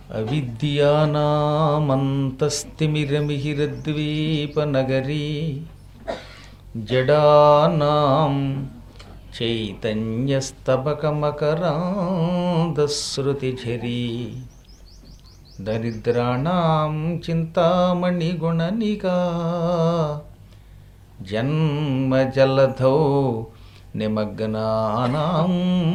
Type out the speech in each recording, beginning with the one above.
అవిద్యానామంతస్తిమిరమిహిరద్వీపనగరీ జడానాం చైతన్యస్తబకమకరాంధశ్రుతిఝరీ దరిద్రాణాం చింతామణిగుణనికా జన్మజలధౌ నిమగ్నానాం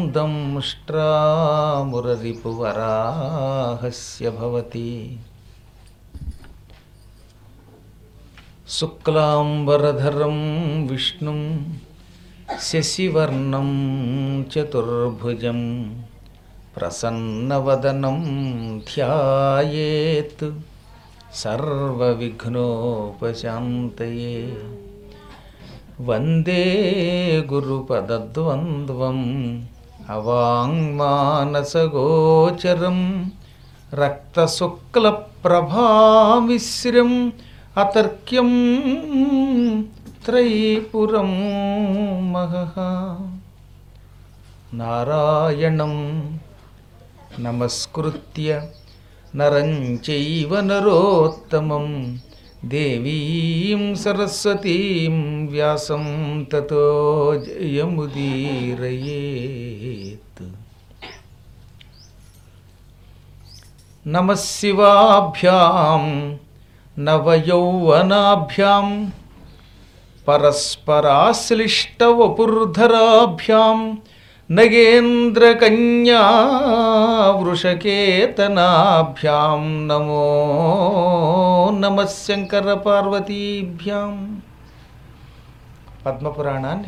దంష్ట్రామురరిపువరాహస్య భవతి. శుక్లాంబరధరం విష్ణుం శశివర్ణం చతుర్భుజం ప్రసన్నవదనం ధ్యాయేత్ సర్వవిఘ్నోపశాంతయే. వందే గురుపదద్వంద్వం అవాంగ్మానసగోచరం రక్తశుక్లప్రభామిశ్రం అతర్క్యం త్రైపురం మహః. నారాయణం నమస్కృత్య నరం చైవ నరోత్తమం దేవీం సరస్వతీం వ్యాసం తతో జయముదీరయేత్. నమః శివాభ్యాం నవయౌవనాభ్యాం పరస్పరాశ్లిష్టవపుర్ధరాభ్యాం నగేంద్రకన్యా వృషకేతనాభ్యాం నమో నమః శంకరపార్వతీభ్యాం. పద్మపురాణాన్ని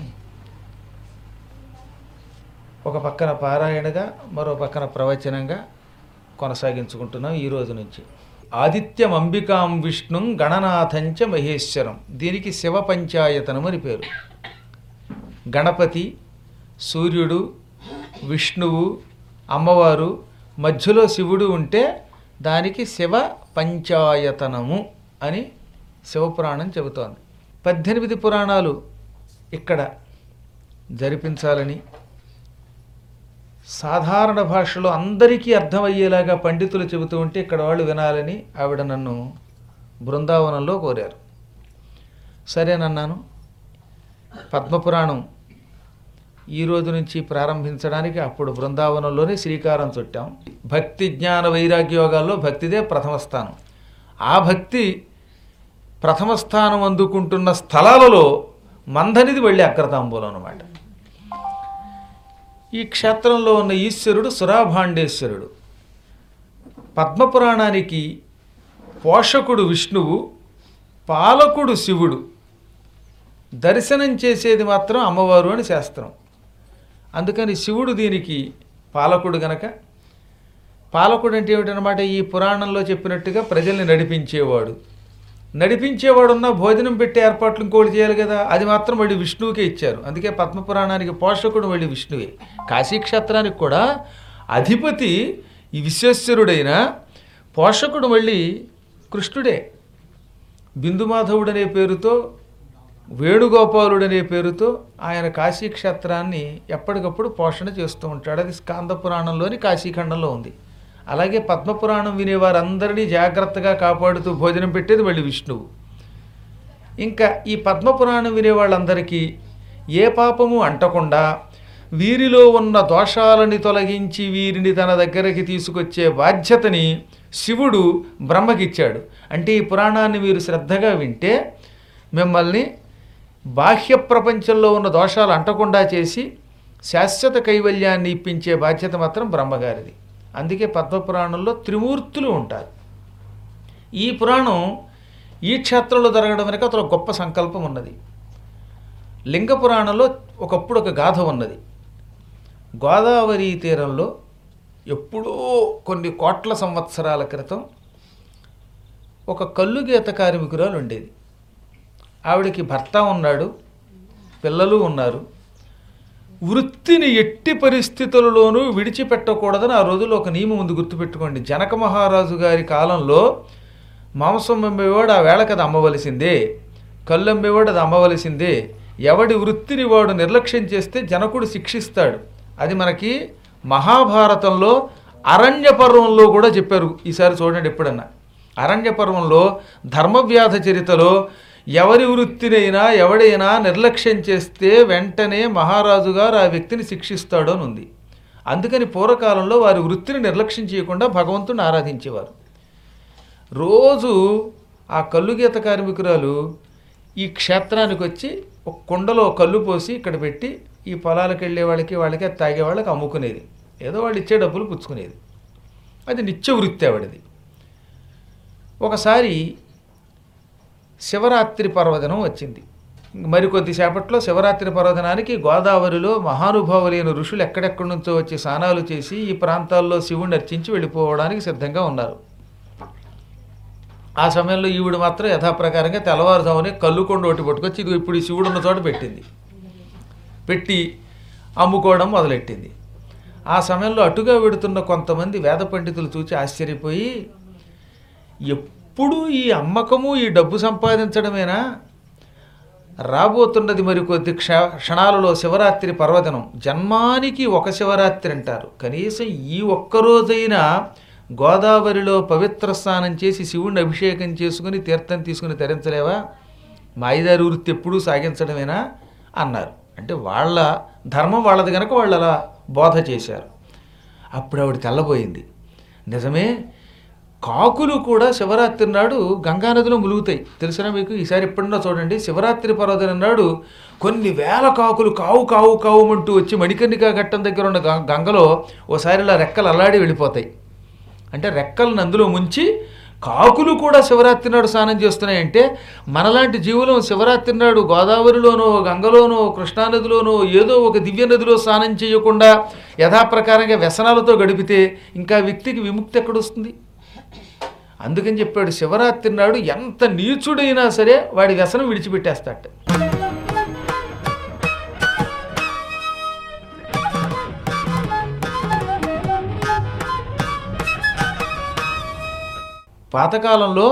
ఒక పక్కన పారాయణగా మరో పక్కన ప్రవచనంగా కొనసాగించుకుంటున్నాం ఈ రోజు నుంచి. ఆదిత్యం అంబికాం విష్ణుం గణనాథంచ మహేశ్వరం. దీనికి శివ పంచాయతనం అని పేరు. గణపతి, సూర్యుడు, విష్ణువు, అమ్మవారు, మధ్యలో శివుడు ఉంటే దానికి శివ పంచాయతనము అని శివపురాణం చెబుతోంది. 18 పురాణాలు ఇక్కడ జరిపించాలని, సాధారణ భాషలో అందరికీ అర్థమయ్యేలాగా పండితులు చెబుతూ ఉంటే ఇక్కడ వాళ్ళు వినాలని ఆవిడ నన్ను బృందావనంలో కోరారు. సరేనన్నాను. పద్మపురాణం ఈ రోజు నుంచి ప్రారంభించడానికి అప్పుడు బృందావనంలోనే శ్రీకారం చుట్టాం. భక్తి జ్ఞాన వైరాగ్యయోగాల్లో భక్తిదే ప్రథమ స్థానం. ఆ భక్తి ప్రథమ స్థానం అందుకుంటున్న స్థలాలలో మందనిది వెళ్ళి అగ్రతాంబూలం అన్నమాట. ఈ క్షేత్రంలో ఉన్న ఈశ్వరుడు సురాభాండేశ్వరుడు. పద్మపురాణానికి పోషకుడు విష్ణువు, పాలకుడు శివుడు, దర్శనం చేసేది మాత్రం అమ్మవారు అని శాస్త్రం. అందుకని శివుడు దీనికి పాలకుడు గనక, పాలకుడు అంటే ఏమిటనమాట, ఈ పురాణంలో చెప్పినట్టుగా ప్రజల్ని నడిపించేవాడున్న భోజనం పెట్టే ఏర్పాట్లు ఇంకోటి చేయాలి కదా, అది మాత్రం మళ్ళీ విష్ణువుకే ఇచ్చారు. అందుకే పద్మపురాణానికి పోషకుడు మళ్ళీ విష్ణువే. కాశీక్షేత్రానికి కూడా అధిపతి ఈ విశ్వేశ్వరుడైన పోషకుడు మళ్ళీ కృష్ణుడే. బిందుమాధవుడనే పేరుతో, వేణుగోపాలుడనే పేరుతో ఆయన కాశీక్షేత్రాన్ని ఎప్పటికప్పుడు పోషణ చేస్తూ ఉంటాడు. అది స్కాంద పురాణంలోని కాశీఖండంలో ఉంది. అలాగే పద్మపురాణం వినేవారందరినీ జాగ్రత్తగా కాపాడుతూ భోజనం పెట్టేది మళ్ళీ విష్ణువు. ఇంకా ఈ పద్మపురాణం వినేవాళ్ళందరికీ ఏ పాపము అంటకుండా వీరిలో ఉన్న దోషాలని తొలగించి వీరిని తన దగ్గరికి తీసుకొచ్చే బాధ్యతని శివుడు బ్రహ్మకిచ్చాడు. అంటే ఈ పురాణాన్ని మీరు శ్రద్ధగా వింటే మిమ్మల్ని బాహ్య ప్రపంచంలో ఉన్న దోషాలు అంటకుండా చేసి శాశ్వత కైవల్యాన్ని ఇప్పించే బాధ్యత మాత్రం బ్రహ్మగారిది. అందుకే పద్మపురాణంలో త్రిమూర్తులు ఉంటారు. ఈ పురాణం ఈ క్షేత్రంలో జరగడం వెనక అతను గొప్ప సంకల్పం ఉన్నది. లింగ పురాణంలో ఒకప్పుడు ఒక గాథ ఉన్నది. గోదావరి తీరంలో ఎప్పుడో కొన్ని కోట్ల సంవత్సరాల క్రితం ఒక కల్లుగీత కార్మికురాలు ఉండేది. ఆవిడకి భర్త ఉన్నాడు, పిల్లలు ఉన్నారు. వృత్తిని ఎట్టి పరిస్థితులలోనూ విడిచిపెట్టకూడదని ఆ రోజుల్లో ఒక నియమం ఉంది, గుర్తుపెట్టుకోండి. జనక మహారాజు గారి కాలంలో మాంసం అమ్మేవాడు ఆ వేళకి అది అమ్మవలసిందే, కళ్ళు అమ్మేవాడు అది అమ్మవలసిందే. ఎవడి వృత్తిని వాడు నిర్లక్ష్యం చేస్తే జనకుడు శిక్షిస్తాడు. అది మనకి మహాభారతంలో అరణ్య పర్వంలో కూడా చెప్పారు. ఈసారి చూడండి ఎప్పుడన్నా. అరణ్య పర్వంలో ధర్మవ్యాధ చరితలో ఎవరి వృత్తినైనా ఎవడైనా నిర్లక్ష్యం చేస్తే వెంటనే మహారాజు గారు ఆ వ్యక్తిని శిక్షిస్తాడు అని ఉంది. అందుకని పూర్వకాలంలో వారి వృత్తిని నిర్లక్ష్యం చేయకుండా భగవంతుని ఆరాధించేవారు. రోజు ఆ కల్లుగీత కార్మికురాలు ఈ క్షేత్రానికి వచ్చి ఒక కుండలో కళ్ళు పోసి ఇక్కడ పెట్టి ఈ పొలాలకు వెళ్ళే వాళ్ళకి అది తాగే వాళ్ళకి అమ్ముకునేది. ఏదో వాళ్ళు ఇచ్చే డబ్బులు పుచ్చుకునేది. అది నిత్య వృత్తి ఆవిడది. ఒకసారి శివరాత్రి పర్వదినం వచ్చింది. మరికొద్దిసేపట్లో శివరాత్రి పర్వదినానికి గోదావరిలో మహానుభావులైన ఋషులు ఎక్కడెక్కడి నుంచో వచ్చి స్నానాలు చేసి ఈ ప్రాంతాల్లో శివుణ్ణి అర్చించి వెళ్ళిపోవడానికి సిద్ధంగా ఉన్నారు. ఆ సమయంలో ఈవిడు మాత్రం యథాప్రకారంగా తెల్లవారుజామునే కల్లుకొండ ఒకటి పట్టుకొచ్చి ఇది ఇప్పుడు ఈ శివుడు ఉన్న చోట పెట్టి అమ్ముకోవడం మొదలెట్టింది. ఆ సమయంలో అటుగా వెడుతున్న కొంతమంది వేద పండితులు చూసి ఆశ్చర్యపోయి, ఎప్పుడు ఈ అమ్మకము ఈ డబ్బు సంపాదించడమేనా? రాబోతున్నది మరికొద్ది క్షణాలలో శివరాత్రి పర్వదినం. జన్మానికి ఒక శివరాత్రి అంటారు. కనీసం ఈ ఒక్కరోజైనా గోదావరిలో పవిత్ర స్నానం చేసి శివుణ్ణి అభిషేకం చేసుకుని తీర్థం తీసుకుని తరించలేవా? మాయిదారి వృత్తి ఎప్పుడూ సాగించడమేనా అన్నారు. అంటే వాళ్ళ ధర్మం వాళ్ళది కనుక వాళ్ళు అలా బోధ చేశారు. అప్పుడు ఆవిడ తెల్లబోయింది. నిజమే, కాకులు కూడా శివరాత్రి నాడు గంగానదిలో ములుగుతాయి. తెలిసినా మీకు? ఈసారి ఎప్పుడన్నా చూడండి. శివరాత్రి పర్వదినం నాడు కొన్ని వేల కాకులు కావు కావు కావుమంటూ వచ్చి మణికర్ణికా ఘట్టం దగ్గర ఉన్న గంగలో ఓసారి ఇలా రెక్కలు అల్లాడి వెళ్ళిపోతాయి. అంటే రెక్కలను అందులో ముంచి కాకులు కూడా శివరాత్రి నాడు స్నానం చేస్తున్నాయంటే మనలాంటి జీవులం శివరాత్రి నాడు గోదావరిలోనో గంగలోనో కృష్ణానదిలోనో ఏదో ఒక దివ్య నదిలో స్నానం చేయకుండా యథాప్రకారంగా వ్యసనాలతో గడిపితే ఇంకా వ్యక్తికి విముక్తి ఎక్కడొస్తుంది? అందుకని చెప్పాడు, శివరాత్రి నాడు ఎంత నీచుడైనా సరే వాడి వ్యసనం విడిచిపెట్టేస్తాట. పాతకాలంలో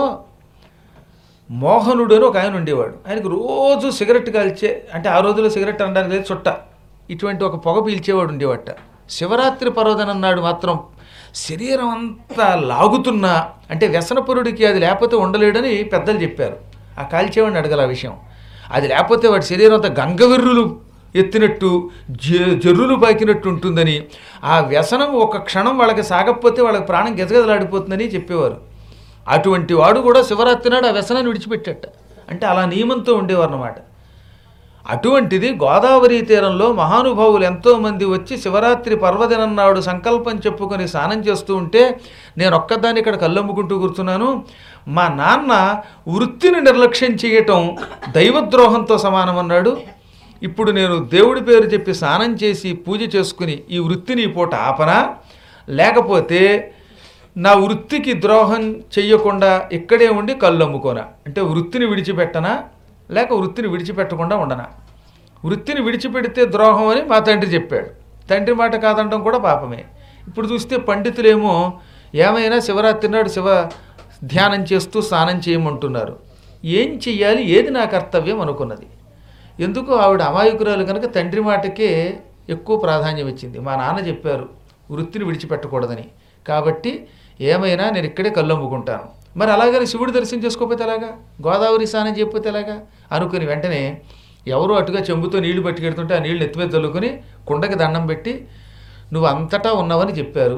మోహనుడు అని ఒక ఆయన ఉండేవాడు. ఆయనకు రోజు సిగరెట్ కాల్చే, అంటే ఆ రోజుల్లో సిగరెట్ అనడానికి లేదు, చుట్ట, ఇటువంటి ఒక పొగ పీల్చేవాడు ఉండేవాట. శివరాత్రి పర్వదినం నాడు మాత్రం శరీరం అంతా లాగుతున్నా, అంటే వ్యసనపరుడికి అది లేకపోతే ఉండలేడని పెద్దలు చెప్పారు. ఆ కాల్చేవాడిని అడగల ఆ విషయం. అది లేకపోతే వాడి శరీరం అంతా గంగవెర్రులు ఎత్తినట్టు జర్రులు పాకినట్టు ఉంటుందని, ఆ వ్యసనం ఒక క్షణం వాళ్ళకి సాగకపోతే వాళ్ళకి ప్రాణం గెజగెజలాడిపోతుందని చెప్పేవారు. అటువంటి వాడు కూడా శివరాత్రి నాడు ఆ వ్యసనాన్ని విడిచిపెట్టట. అంటే అలా నియమంతో ఉండేవారు అన్నమాట. అటువంటిది గోదావరి తీరంలో మహానుభావులు ఎంతోమంది వచ్చి శివరాత్రి పర్వదినం నాడు సంకల్పం చెప్పుకొని స్నానం చేస్తూ ఉంటే నేను ఒక్కదాన్ని ఇక్కడ కళ్ళమ్ముకుంటూ కూర్చున్నాను. మా నాన్న వృత్తిని నిర్లక్ష్యం చేయటం దైవద్రోహంతో సమానమన్నాడు. ఇప్పుడు నేను దేవుడి పేరు చెప్పి స్నానం చేసి పూజ చేసుకుని ఈ వృత్తిని ఈ పూట ఆపనా, లేకపోతే నా వృత్తికి ద్రోహం చెయ్యకుండా ఇక్కడే ఉండి కళ్ళు అమ్ముకోనా? అంటే వృత్తిని విడిచిపెట్టనా లేక వృత్తిని విడిచిపెట్టకుండా ఉండనా? వృత్తిని విడిచిపెడితే ద్రోహం అని మా తండ్రి చెప్పాడు. తండ్రి మాట కాదంటం కూడా పాపమే. ఇప్పుడు చూస్తే పండితులేమో ఏమైనా శివరాత్రి నాడు శివ ధ్యానం చేస్తూ స్నానం చేయమంటున్నారు. ఏం చెయ్యాలి, ఏది నా కర్తవ్యం అనుకున్నది. ఎందుకు ఆవిడ అమాయకురాలు కనుక తండ్రి మాటకే ఎక్కువ ప్రాధాన్యం ఇచ్చింది. మా నాన్న చెప్పారు వృత్తిని విడిచిపెట్టకూడదని, కాబట్టి ఏమైనా నేను ఇక్కడే కళ్ళు అమ్ముకుంటాను. మరి అలాగని శివుడు దర్శనం చేసుకోకపోతే ఎలాగా, గోదావరి స్నానం చేయకపోతే ఎలాగా అనుకుని వెంటనే ఎవరో అటుగా చెంబుతో నీళ్లు పట్టుకెడుతుంటే ఆ నీళ్ళు ఎత్తిమీద చల్లుకొని కుండకి దండం పెట్టి నువ్వు అంతటా ఉన్నావని చెప్పారు,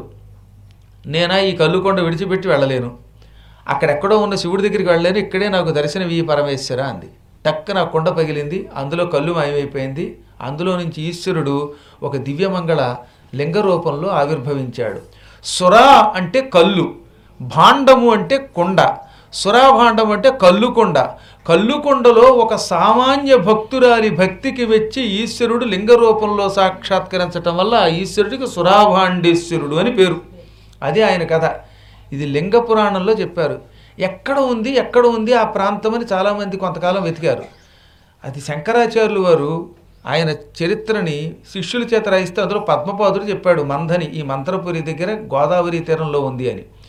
నేనా ఈ కల్లుకొండ విడిచిపెట్టి వెళ్ళలేను, అక్కడెక్కడో ఉన్న శివుడి దగ్గరికి వెళ్ళలేను, ఇక్కడే నాకు దర్శనం ఈ పరమేశ్వర అంది. టక్కున ఆ కుండ పగిలింది, అందులో కళ్ళు మాయమైపోయింది. అందులో నుంచి ఈశ్వరుడు ఒక దివ్యమంగళ లింగ రూపంలో ఆవిర్భవించాడు. సురా అంటే కళ్ళు, భాండము అంటే కొండ, సురాభాండం అంటే కల్లుకొండ. కల్లుకొండలో ఒక సామాన్య భక్తురాలి భక్తికి వచ్చి ఈశ్వరుడు లింగ రూపంలో సాక్షాత్కరించటం వల్ల ఆ ఈశ్వరుడికి సురాభాండేశ్వరుడు అని పేరు. అది ఆయన కథ. ఇది లింగ పురాణంలో చెప్పారు. ఎక్కడ ఉంది ఆ ప్రాంతం అని చాలామంది కొంతకాలం వెతికారు. అది శంకరాచార్యులు వారు ఆయన చరిత్రని శిష్యుల చేత రాయిస్తే అందులో పద్మపాదుడు చెప్పాడు మందని ఈ మంత్రపురి దగ్గర గోదావరి తీరంలో ఉంది అని.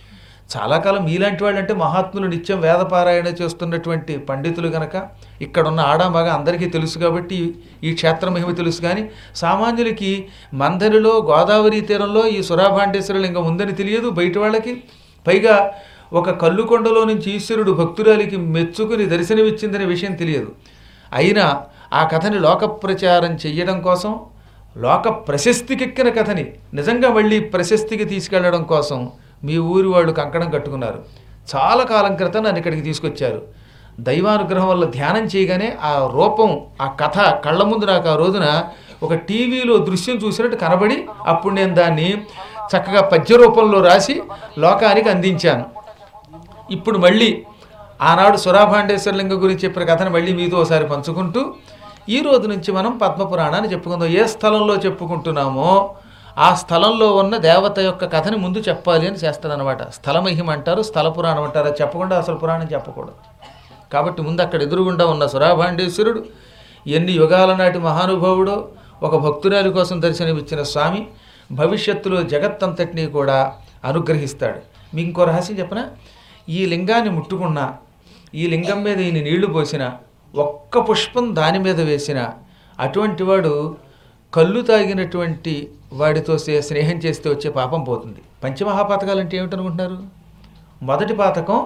చాలా కాలం మీలాంటి వాళ్ళు అంటే మహాత్ములు నిత్యం వేదపారాయణ చేస్తున్నటువంటి పండితులు గనక ఇక్కడున్న ఆడామగా అందరికీ తెలుసు కాబట్టి ఈ క్షేత్ర మహిమ తెలుసు. కానీ సామాన్యులకి మందరిలో గోదావరి తీరంలో ఈ సురాభాండేశ్వర లింగం ఉందని తెలియదు బయట వాళ్ళకి. పైగా ఒక కల్లుకొండలో నుంచి ఈశ్వరుడు భక్తురాలికి మెచ్చుకుని దర్శనమిచ్చిందనే విషయం తెలియదు. అయినా ఆ కథని లోక ప్రచారం చెయ్యడం కోసం, లోక ప్రశస్తికెక్కిన కథని నిజంగా మళ్ళీ ప్రశస్తికి తీసుకెళ్లడం కోసం మీ ఊరి వాళ్ళు కంకణం కట్టుకున్నారు. చాలా కాలం క్రితం నన్ను ఇక్కడికి తీసుకొచ్చారు. దైవానుగ్రహం వల్ల ధ్యానం చేయగానే ఆ రూపం, ఆ కథ కళ్ళ ముందు నాకు ఆ రోజున ఒక టీవీలో దృశ్యం చూసినట్టు కనబడి అప్పుడు నేను దాన్ని చక్కగా పద్య రూపంలో రాసి లోకానికి అందించాను. ఇప్పుడు మళ్ళీ ఆనాడు సురాభాండేశ్వర లింగం గురించి చెప్పిన కథను మళ్ళీ మీతో ఒకసారి పంచుకుంటూ ఈ రోజు నుంచి మనం పద్మపురాణాన్ని చెప్పుకుందాం. ఏ స్థలంలో చెప్పుకుంటున్నామో ఆ స్థలంలో ఉన్న దేవత యొక్క కథని ముందు చెప్పాలి అని చేస్తారనమాట. స్థలమహిమ అంటారు, స్థల పురాణం అంటారు. అది చెప్పకుండా అసలు పురాణం చెప్పకూడదు. కాబట్టి ముందు అక్కడ ఎదురుగుండా ఉన్న సురాభాండేశ్వరుడు ఎన్ని యుగాల నాటి మహానుభావుడో, ఒక భక్తురాలి కోసం దర్శనమిచ్చిన స్వామి భవిష్యత్తులో జగత్తంతటినీ కూడా అనుగ్రహిస్తాడు. మీకు ఇంకో రహస్యం చెప్పనా? ఈ లింగాన్ని ముట్టుకున్నా, ఈ లింగం మీద ఈయన నీళ్లు పోసిన, ఒక్క పుష్పం దాని మీద వేసిన అటువంటి వాడు కళ్ళు తాగినటువంటి వాడితో స్నేహం చేస్తే వచ్చే పాపం పోతుంది. పంచమహాపాతకాలు అంటే ఏమిటనుకుంటున్నారు? మొదటి పాతకం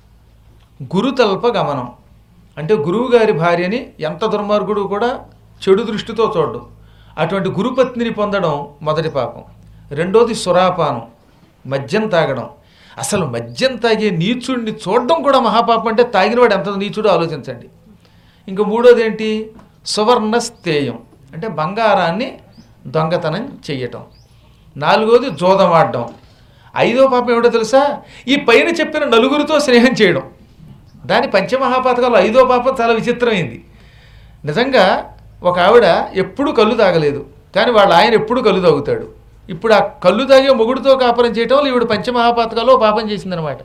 గురుతల్ప గమనం. అంటే గురువుగారి భార్యని ఎంత దుర్మార్గుడు కూడా చెడు దృష్టితో చూడడు. అటువంటి గురుపత్నిని పొందడం మొదటి పాపం. రెండోది సురాపానం, మద్యం తాగడం. అసలు మద్యం తాగే నీచుడిని చూడడం కూడా మహాపాపం. అంటే తాగినవాడు ఎంత నీచుడో ఆలోచించండి. ఇంకా మూడోది ఏంటి? సువర్ణ స్థేయం, అంటే బంగారాన్ని దొంగతనం చెయ్యటం. నాలుగోది జోదమాడడం. ఐదో పాపం ఏమిటో తెలుసా? ఈ పైన చెప్పిన నలుగురితో స్నేహం చేయడం. దాని పంచమహాపాతకాలు ఐదో పాపం చాలా విచిత్రమైంది. నిజంగా ఒక ఆవిడ ఎప్పుడూ కళ్ళు తాగలేదు, కానీ వాళ్ళ ఆయన ఎప్పుడు కళ్ళు తాగుతాడు. ఇప్పుడు ఆ కళ్ళు తాగే మొగుడితో కాపురం చేయటం వల్ల ఈవిడ పంచమహాపాతకాల్లో పాపం చేసిందనమాట.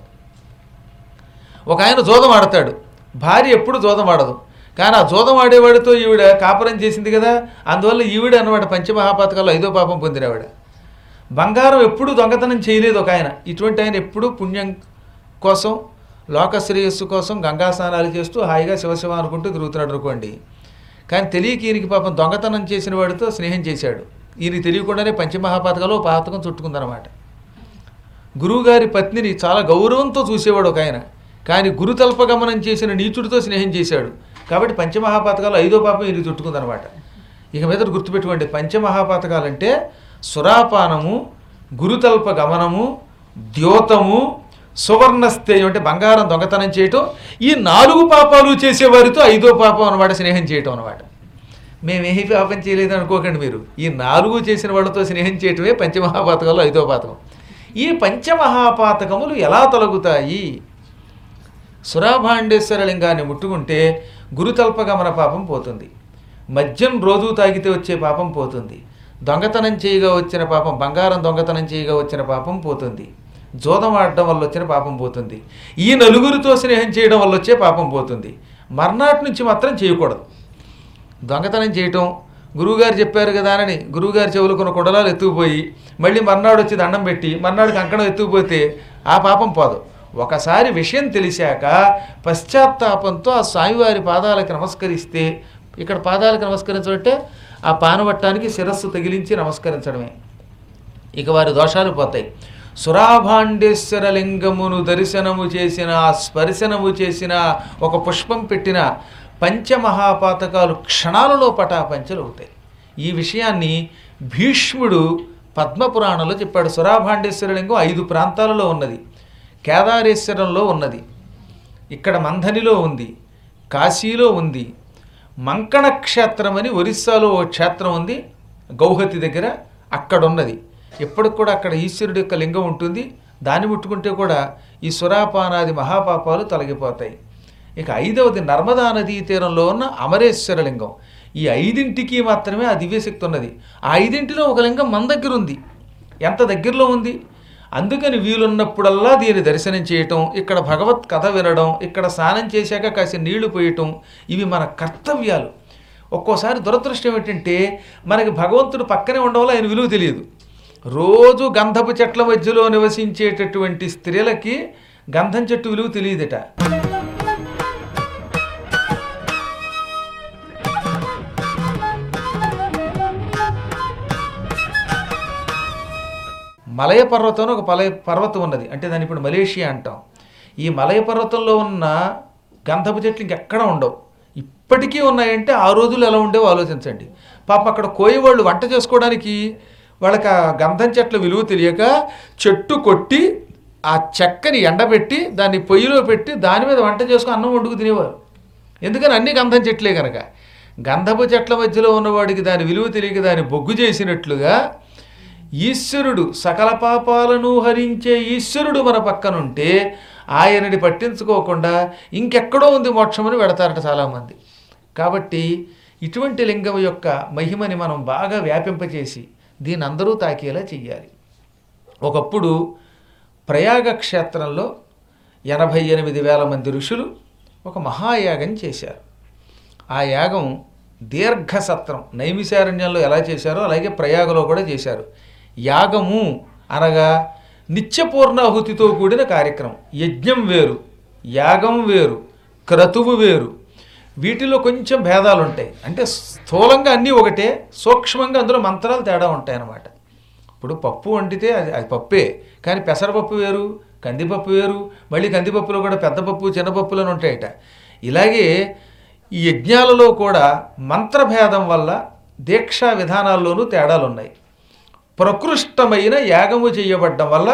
ఒక ఆయన జోదం ఆడతాడు, భార్య ఎప్పుడు జోదం ఆడదు, కానీ ఆ జోదం ఆడేవాడితో ఈవిడ కాపురం చేసింది కదా, అందువల్ల ఈవిడ అనమాట పంచమహాపాతకాల్లో ఐదో పాపం పొందినవాడ. బంగారం ఎప్పుడు దొంగతనం చేయలేదు ఒక ఆయన. ఇటువంటి ఆయన ఎప్పుడూ పుణ్యం కోసం, లోక శ్రేయస్సు కోసం గంగా స్నానాలు చేస్తూ హాయిగా శివశివ అనుకుంటూ తిరుగుతున్నాడు అనుకోండి. కానీ తెలియక ఈయనకి పాపం దొంగతనం చేసిన వాడితో స్నేహం చేశాడు. ఈయనకి తెలియకుండానే పంచమహాపాతకాల్లో పాతకం చుట్టుకుందనమాట. గురువుగారి పత్నిని చాలా గౌరవంతో చూసేవాడు ఒక ఆయన, కానీ గురుతల్పగమనం చేసిన నీచుడితో స్నేహం చేశాడు. కాబట్టి పంచమహాపాతకాలు ఐదో పాపం ఈయనకి చుట్టుకుందనమాట. ఇక మీద గుర్తుపెట్టుకోండి, పంచమహాపాతకాలంటే సురాపానము, గురుతల్ప గమనము, ద్యోతము, సువర్ణస్థేయం అంటే బంగారం దొంగతనం చేయటం. ఈ 4 పాపాలు చేసేవారితో ఐదో పాపం అనమాట స్నేహం చేయటం అనమాట. మేమేమి పాపం చేయలేదు అనుకోకండి మీరు. ఈ 4 చేసిన వాళ్ళతో స్నేహం చేయటమే పంచమహాపాతకాలు ఐదో పాతకం. ఈ పంచమహాపాతకములు ఎలా తొలగుతాయి? సురాభాండేశ్వర లింగాన్ని ముట్టుకుంటే గురుతల్పగమన పాపం పోతుంది, మద్యం రోజు తాగితే వచ్చే పాపం పోతుంది, దొంగతనం చేయగా వచ్చిన పాపం, బంగారం దొంగతనం చేయగా వచ్చిన పాపం పోతుంది, జోదం ఆడడం వల్ల వచ్చిన పాపం పోతుంది, ఈ నలుగురితో స్నేహం చేయడం వల్ల వచ్చే పాపం పోతుంది. మర్నాటి నుంచి మాత్రం చేయకూడదు. దొంగతనం చేయటం గురువుగారు చెప్పారు కదా అని గురువుగారు చెవులు కొన్ని కుడలాలు ఎత్తుకుపోయి మళ్ళీ మర్నాడు వచ్చి దండం పెట్టి మర్నాడు కంకణం ఎత్తుకుపోతే ఆ పాపం పోదు. ఒకసారి విషయం తెలిసాక పశ్చాత్తాపంతో ఆ స్వామివారి పాదాలకు నమస్కరిస్తే, ఇక్కడ పాదాలకు నమస్కరించబట్టే ఆ పానవట్టానికి శిరస్సు తగిలించి నమస్కరించడమే, ఇక వారి దోషాలు పోతాయి. సురాభాండేశ్వర లింగమును దర్శనము చేసిన, స్పర్శనము చేసిన, ఒక పుష్పం పెట్టిన పంచమహాపాతకాలు క్షణాలలో పటాపంచలు అవుతాయి. ఈ విషయాన్ని భీష్ముడు పద్మపురాణంలో చెప్పాడు. సురాభాండేశ్వర లింగం 5 ప్రాంతాలలో ఉన్నది. కేదారేశ్వరంలో ఉన్నది, ఇక్కడ మంథనిలో ఉంది, కాశీలో ఉంది, మంకణ క్షేత్రం అని ఒరిస్సాలో ఓ క్షేత్రం ఉంది గౌహతి దగ్గర, అక్కడ ఉన్నది. ఎప్పటికి కూడా అక్కడ ఈశ్వరుడి యొక్క లింగం ఉంటుంది. దాన్ని ముట్టుకుంటే కూడా ఈ సురాపానాది మహాపాపాలు తొలగిపోతాయి. ఇక 5వది నర్మదా నదీ తీరంలో ఉన్న అమరేశ్వర లింగం. ఈ 5ంటికి మాత్రమే ఆ దివ్యశక్తి ఉన్నది. ఆ 5ంటిలో ఒక లింగం మన దగ్గర ఉంది. ఎంత దగ్గరలో ఉంది! అందుకని వీలున్నప్పుడల్లా దీని దర్శనం చేయటం, ఇక్కడ భగవత్ కథ వినడం, ఇక్కడ స్నానం చేశాక కాసి నీళ్లు పోయటం, ఇవి మన కర్తవ్యాలు. ఒక్కోసారి దురదృష్టం ఏంటంటే మనకి భగవంతుడు పక్కనే ఉండడం వల్ల ఆయన విలువ తెలియదు. రోజు గంధపు చెట్ల మధ్యలో నివసించేటటువంటి స్త్రీలకి గంధం చెట్టు విలువ తెలియదట. మలయ పర్వతం ఒక పర్వతం ఉన్నది, అంటే దాన్ని ఇప్పుడు మలేషియా అంటాం. ఈ మలయ పర్వతంలో ఉన్న గంధపు చెట్లు ఇంకెక్కడ ఉండవు. ఇప్పటికీ ఉన్నాయంటే ఆ రోజులు ఎలా ఉండేవో ఆలోచించండి. పాప అక్కడ కోయవాళ్ళు వంట చేసుకోవడానికి వాళ్ళకి ఆ గంధం చెట్ల విలువ తెలియక చెట్టు కొట్టి ఆ చెక్కని ఎండబెట్టి దాన్ని పొయ్యిలో పెట్టి దాని మీద వంట చేసుకుని అన్నం వండుకు తినేవారు. ఎందుకని అన్ని గంధం చెట్లే కనుక. గంధపు చెట్ల మధ్యలో ఉన్నవాడికి దాని విలువ తెలియక దాన్ని బొగ్గు చేసినట్లుగా ఈశ్వరుడు, సకల పాపాలను హరించే ఈశ్వరుడు మన పక్కనుంటే ఆయనని పట్టించుకోకుండా ఇంకెక్కడో ఉంది మోక్షమని పెడతారట చాలామంది. కాబట్టి ఇటువంటి లింగం యొక్క మహిమని మనం బాగా వ్యాపింపచేసి దీని అందరూ తాకేలా చెయ్యాలి. ఒకప్పుడు ప్రయాగ క్షేత్రంలో 88,000 మంది ఋషులు ఒక మహాయాగం చేశారు. ఆ యాగం దీర్ఘసత్రం, నైమిశారణ్యంలో ఎలా చేశారో అలాగే ప్రయాగలో కూడా చేశారు. యాగము అనగా నిత్యపూర్ణాహుతితో కూడిన కార్యక్రమం. యజ్ఞం వేరు, యాగం వేరు, క్రతువు వేరు. వీటిలో కొంచెం భేదాలు ఉంటాయి. అంటే స్థూలంగా అన్నీ ఒకటే, సూక్ష్మంగా అందులో మంత్రాలు తేడా ఉంటాయి అన్నమాట. ఇప్పుడు పప్పు వండితే అది పప్పే, కానీ పెసరపప్పు వేరు, కందిపప్పు వేరు, మళ్ళీ కందిపప్పులో కూడా పెద్ద పప్పు చిన్నపప్పులను ఉంటాయట. ఇలాగే ఈ యజ్ఞాలలో కూడా మంత్రభేదం వల్ల దీక్షా విధానాల్లోనూ తేడాలు ఉన్నాయి. ప్రకృష్టమైన యాగము చేయబడ్డం వల్ల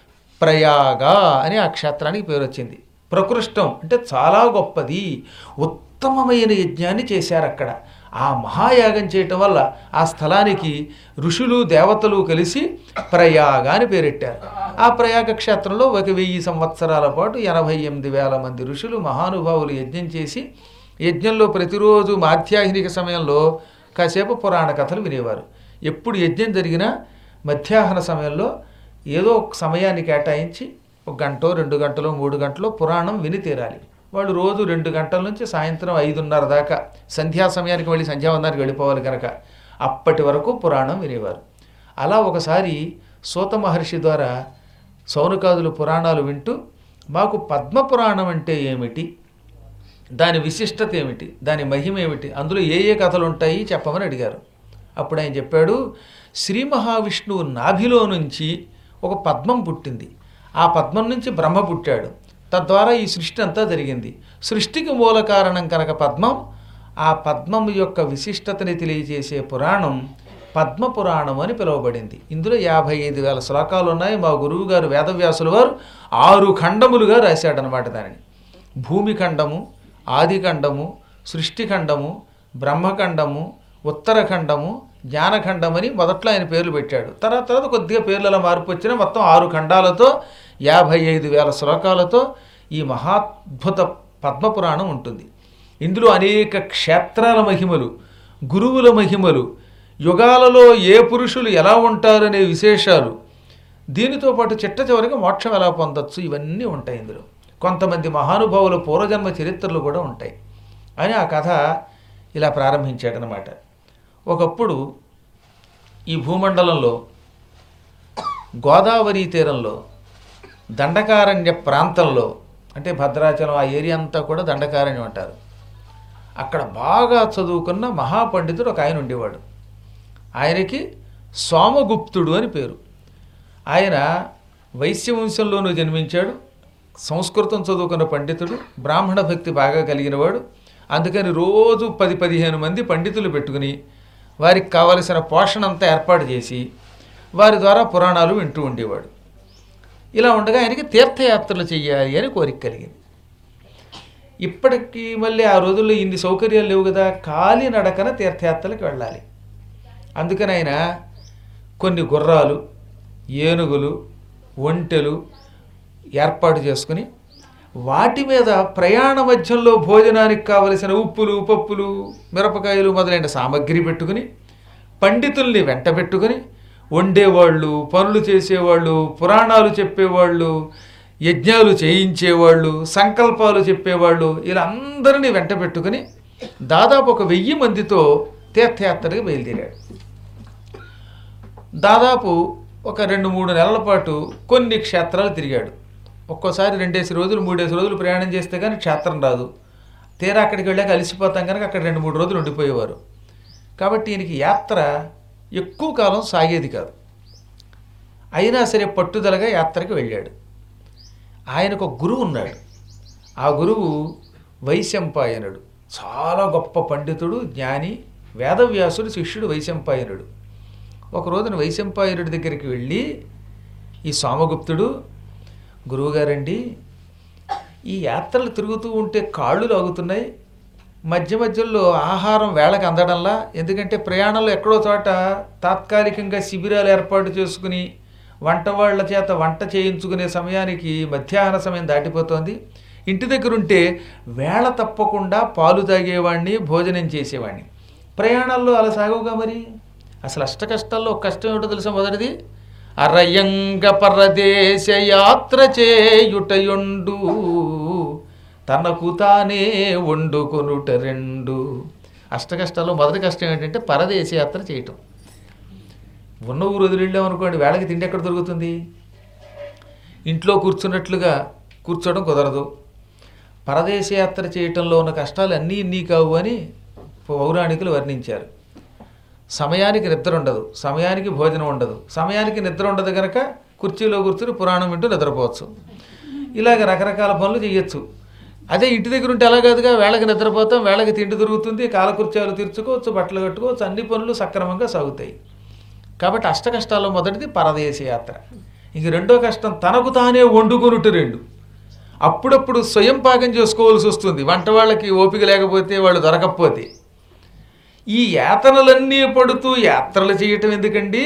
ప్రయాగ అని ఆ క్షేత్రానికి పేరు వచ్చింది. ప్రకృష్టం అంటే చాలా గొప్పది, ఉత్తమమైన యజ్ఞాన్ని చేశారు అక్కడ. ఆ మహాయాగం చేయటం వల్ల ఆ స్థలానికి ఋషులు దేవతలు కలిసి ప్రయాగ అని పేరెట్టారు. ఆ ప్రయాగ క్షేత్రంలో 1000 సంవత్సరాల పాటు 88,000 మంది ఋషులు మహానుభావులు యజ్ఞం చేసి, యజ్ఞంలో ప్రతిరోజు మాధ్యాహ్నిక సమయంలో కాసేపు పురాణ కథలు వినేవారు. ఎప్పుడు యజ్ఞం జరిగినా మధ్యాహ్న సమయంలో ఏదో ఒక సమయాన్ని కేటాయించి 1 గంట 2 గంటలు 3 గంటలు పురాణం విని తీరాలి. వాళ్ళు రోజు 2 గంటల నుంచి సాయంత్రం 5:30 దాకా సంధ్యా సమయానికి వెళ్ళి సంధ్యావందనానికి వెళ్ళిపోవాలి కనుక అప్పటి వరకు పురాణం వినేవారు. అలా ఒకసారి సూత మహర్షి ద్వారా సౌనకాదులు పురాణాలు వింటూ, మాకు పద్మపురాణం అంటే ఏమిటి, దాని విశిష్టత ఏమిటి, దాని మహిమ ఏమిటి, అందులో ఏ ఏ కథలు ఉంటాయి చెప్పమని అడిగారు. అప్పుడు ఆయన చెప్పాడు, శ్రీ మహావిష్ణువు నాభిలో నుంచి ఒక పద్మం పుట్టింది, ఆ పద్మం నుంచి బ్రహ్మ పుట్టాడు, తద్వారా ఈ సృష్టి అంతా జరిగింది. సృష్టికి మూల కారణం కనుక పద్మం, ఆ పద్మం యొక్క విశిష్టతని తెలియజేసే పురాణం పద్మపురాణం అని పిలువబడింది. ఇందులో 55,000 శ్లోకాలు ఉన్నాయి. మా గురువు గారు వేదవ్యాసుల వారు 6 ఖండములుగా రాశాడనమాట దానిని. భూమిఖండము, ఆదిఖండము, సృష్టిఖండము, బ్రహ్మఖండము, ఉత్తరఖండము, జ్ఞానఖండమని మొదట్లో ఆయన పేర్లు పెట్టాడు. తర్వాత కొద్దిగా పేర్లలో మార్పు వచ్చిన మొత్తం 6 ఖండాలతో 55,000 శ్లోకాలతో ఈ మహాద్భుత పద్మపురాణం ఉంటుంది. ఇందులో అనేక క్షేత్రాల మహిమలు, గురువుల మహిమలు, యుగాలలో ఏ పురుషులు ఎలా ఉంటారనే విశేషాలు, దీనితో పాటు చిట్ట చివరికి మోక్షం ఎలా పొందొచ్చు, ఇవన్నీ ఉంటాయి ఇందులో. కొంతమంది మహానుభావుల పూర్వజన్మ చరిత్రలు కూడా ఉంటాయి అని ఆ కథ ఇలా ప్రారంభించాడనమాట. ఒకప్పుడు ఈ భూమండలంలో గోదావరి తీరంలో దండకారణ్య ప్రాంతంలో, అంటే భద్రాచలం ఆ ఏరియా అంతా కూడా దండకారణ్యం అంటారు, అక్కడ బాగా చదువుకున్న మహాపండితుడు ఒక ఆయన ఉండేవాడు. ఆయనకి సోమగుప్తుడు అని పేరు. ఆయన వైశ్యవంశంలోనూ జన్మించాడు, సంస్కృతం చదువుకున్న పండితుడు, బ్రాహ్మణ భక్తి బాగా కలిగినవాడు. అందుకని రోజు 10-15 మంది పండితులు పెట్టుకుని వారికి కావలసిన పోషణ అంతా ఏర్పాటు చేసి వారి ద్వారా పురాణాలు వింటూ ఉండేవాడు. ఇలా ఉండగా ఆయనకి తీర్థయాత్రలు చెయ్యాలి అని కోరిక కలిగింది. ఇప్పటికీ మళ్ళీ ఆ రోజుల్లో ఇన్ని సౌకర్యాలు లేవు కదా, కాలినడకన తీర్థయాత్రలకు వెళ్ళాలి. అందుకని ఆయన కొన్ని గుర్రాలు, ఏనుగులు, ఒంటెలు ఏర్పాటు చేసుకుని వాటి మీద ప్రయాణ మధ్యంలో భోజనానికి కావలసిన ఉప్పులు, పప్పులు, మిరపకాయలు మొదలైన సామగ్రి పెట్టుకుని, పండితుల్ని వెంట పెట్టుకుని, వండేవాళ్ళు, పనులు చేసేవాళ్ళు, పురాణాలు చెప్పేవాళ్ళు, యజ్ఞాలు చేయించేవాళ్ళు, సంకల్పాలు చెప్పేవాళ్ళు, ఇలా అందరినీ వెంట పెట్టుకుని దాదాపు 1000 మందితో తీర్థయాత్రకి బయలుదేరాడు. దాదాపు ఒక 2-3 నెలల పాటు కొన్ని క్షేత్రాలు తిరిగాడు. ఒక్కోసారి 2 రోజులు 3 రోజులు ప్రయాణం చేస్తే కానీ క్షేత్రం రాదు. తీరా అక్కడికి వెళ్ళాక అలసిపోతాం కనుక అక్కడ 2-3 రోజులు ఉండిపోయేవారు. కాబట్టి ఈయనకి యాత్ర ఎక్కువ కాలం సాగేది కాదు. అయినా సరే పట్టుదలగా యాత్రకి వెళ్ళాడు. ఆయనకు ఒక గురువు ఉన్నాడు. ఆ గురువు వైశంపాయనుడు. చాలా గొప్ప పండితుడు, జ్ఞాని, వేదవ్యాసుడు శిష్యుడు వైశంపాయనుడు. ఒక రోజున వైశంపాయనుడి దగ్గరికి వెళ్ళి, ఈ సోమగుప్తుడు, గురువుగారండి, ఈ యాత్రలు తిరుగుతూ ఉంటే కాళ్ళు లాగుతున్నాయి, మధ్య మధ్యలో ఆహారం వేళకు అందడంలా, ఎందుకంటే ప్రయాణంలో ఎక్కడో చోట తాత్కాలికంగా శిబిరాలు ఏర్పాటు చేసుకుని వంట వాళ్ళ చేత వంట చేయించుకునే సమయానికి మధ్యాహ్న సమయం దాటిపోతోంది. ఇంటి దగ్గర ఉంటే వేళ తప్పకుండా పాలు తాగేవాడిని, భోజనం చేసేవాడిని. ప్రయాణాల్లో అలా సాగవుగా మరి. అసలు అష్ట కష్టాల్లో ఒక కష్టం ఏమిటో తెలుసా? మొదటిది అరయంగ పరదేశ యాత్ర చేయుటయుండు, తనకు తానే వండుకొనుట రెండు. అష్ట కష్టాల్లో మొదటి కష్టం ఏంటంటే పరదేశ యాత్ర చేయటం. ఉన్న ఊరు వదిలిళ్ళామనుకోండి, వేళకి తిండి ఎక్కడ దొరుకుతుంది? ఇంట్లో కూర్చున్నట్లుగా కూర్చోవడం కుదరదు. పరదేశ యాత్ర చేయటంలో ఉన్న కష్టాలు అన్నీ ఇన్ని కావు అని పౌరాణికులు వర్ణించారు. సమయానికి నిద్ర ఉండదు, సమయానికి భోజనం ఉండదు, సమయానికి నిద్ర ఉండదు కనుక కుర్చీలో కూర్చుని పురాణం వింటూ నిద్రపోవచ్చు. ఇలాగ రకరకాల పనులు చేయొచ్చు. అదే ఇంటి దగ్గర ఉంటే అలా కాదుగా, వేళకి నిద్రపోతాం, వేళకి తిండి దొరుకుతుంది, కాలకృత్యాలు తీర్చుకోవచ్చు, బట్టలు కట్టుకోవచ్చు, అన్ని పనులు సక్రమంగా సాగుతాయి. కాబట్టి అష్ట కష్టాల్లో మొదటిది పరదేశ యాత్ర. ఇంక రెండో కష్టం తనకు తానే వండుకొనుట రెండు. అప్పుడప్పుడు స్వయం పాకం చేసుకోవాల్సి వస్తుంది, వంట వాళ్ళకి ఓపిక లేకపోతే, వాళ్ళు దొరకకపోతే. ఈ యాతనలన్నీ పడుతూ యాత్రలు చేయటం ఎందుకండి?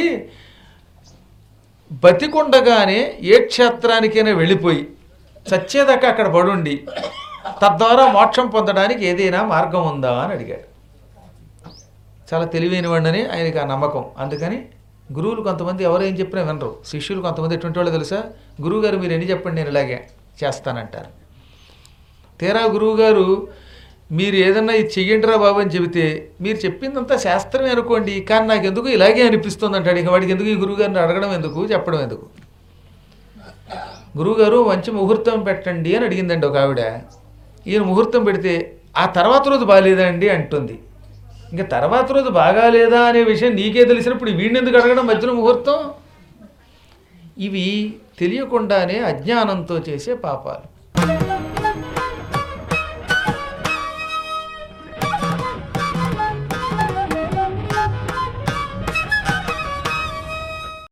బతికొండగానే ఏ క్షేత్రానికైనా వెళ్ళిపోయి చచ్చేదాకా అక్కడ పడుండి తద్వారా మోక్షం పొందడానికి ఏదైనా మార్గం ఉందా అని అడిగాడు. చాలా తెలివైన వాడిని ఆయనకి ఆ నమ్మకం. అందుకని గురువులు కొంతమంది ఎవరేం చెప్పినా వినరు. శిష్యులు కొంతమంది ఎటువంటి వాళ్ళు తెలుసా? గురువుగారు మీరు ఎన్ని చెప్పండి, నేను ఇలాగే చేస్తానంటారు. తీరా గురువుగారు మీరు ఏదన్నా ఇది చెయ్యండిరా బాబు అని చెబితే, మీరు చెప్పిందంతా శాస్త్రమే అనుకోండి, కానీ నాకు ఎందుకు ఇలాగే అనిపిస్తుంది అంటాడు. ఇక వాడికి ఎందుకు ఈ గురువుగారిని అడగడం ఎందుకు, చెప్పడం ఎందుకు? గురువుగారు మంచి ముహూర్తం పెట్టండి అని అడిగిందండి ఒక ఆవిడ. ఈయన ముహూర్తం పెడితే ఆ తర్వాత రోజు బాగాలేదా అంటుంది. ఇంకా తర్వాత రోజు బాగాలేదా అనే విషయం నీకే తెలిసినప్పుడు వీడిని ఎందుకు అడగడం మధ్యలో ముహూర్తం? ఇవి తెలియకుండానే అజ్ఞానంతో చేసే పాపాలు.